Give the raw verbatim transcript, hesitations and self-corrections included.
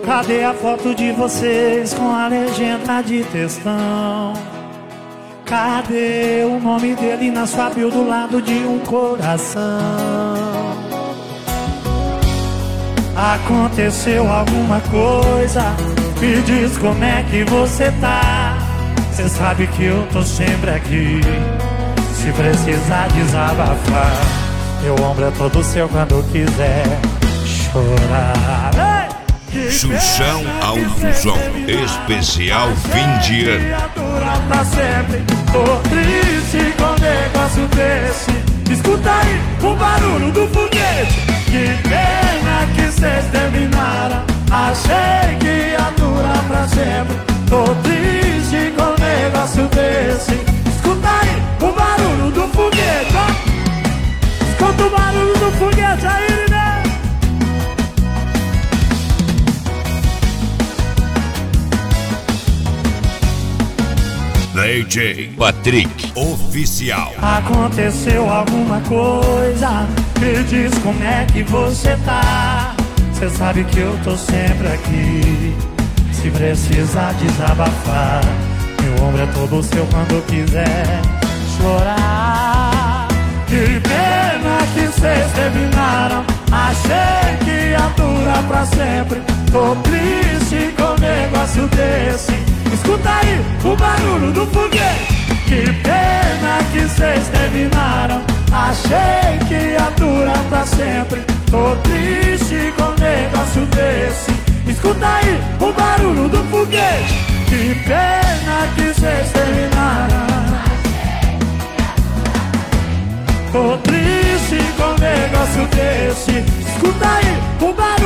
Cadê a foto de vocês com a legenda de textão? Cadê o nome dele na sua bio do lado de um coração? Aconteceu alguma coisa? Me diz como é que você tá. Cê sabe que eu tô sempre aqui, se precisar desabafar. Meu ombro é todo seu quando quiser chorar. Xuxão Autosom, especial fim de ano. Pra sempre, tô triste com um negócio desse. Escuta aí o barulho do foguete. Que pena que cês terminaram. Achei que ia durar pra sempre. Tô triste com um negócio desse. Escuta aí o barulho do foguete, ó. Escuta o barulho do foguete aí, né? D J Patrick Oficial. Aconteceu alguma coisa? Me diz como é que você tá. Cê sabe que eu tô sempre aqui, se precisar desabafar. Meu ombro é todo seu quando quiser chorar. Que pena que cês terminaram. Achei que ia durar pra sempre. Tô triste com um negócio desse. Escuta aí o barulho do foguete. Que pena que cês terminaram. Achei que ia durar pra sempre. Tô triste com um negócio desse. Escuta aí o barulho do foguete. Que pena que cês terminaram. Tô triste com um negócio desse. Escuta aí o barulho